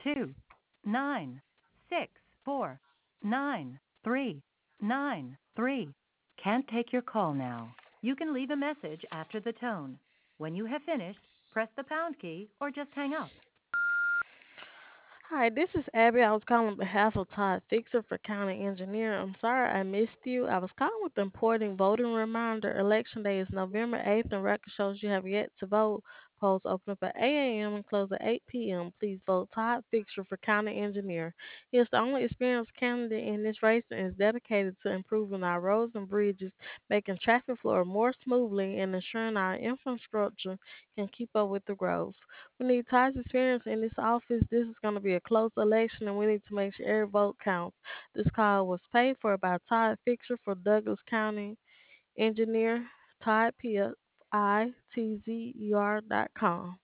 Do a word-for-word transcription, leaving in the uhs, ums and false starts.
two nine six four nine three nine three. Can't take your call now. You can leave a message after the tone. When you have finished, press the pound key or just hang up. Hi, this is Abby. I was calling on behalf of Todd Fixer for County Engineer. I'm sorry I missed you. I was calling with the important voting reminder. Election day is November eighth, and record shows you have yet to vote. Polls open up at eight a m and close at eight p m. Please vote Todd Fixer for County Engineer. He is the only experienced candidate in this race and is dedicated to improving our roads and bridges, making traffic flow more smoothly, and ensuring our infrastructure can keep up with the growth. We need Ty's experience in this office. This is going to be a close election, and we need to make sure every vote counts. This call was paid for by Todd Fixer for Douglas County Engineer, Todd P I T Z E R dot com.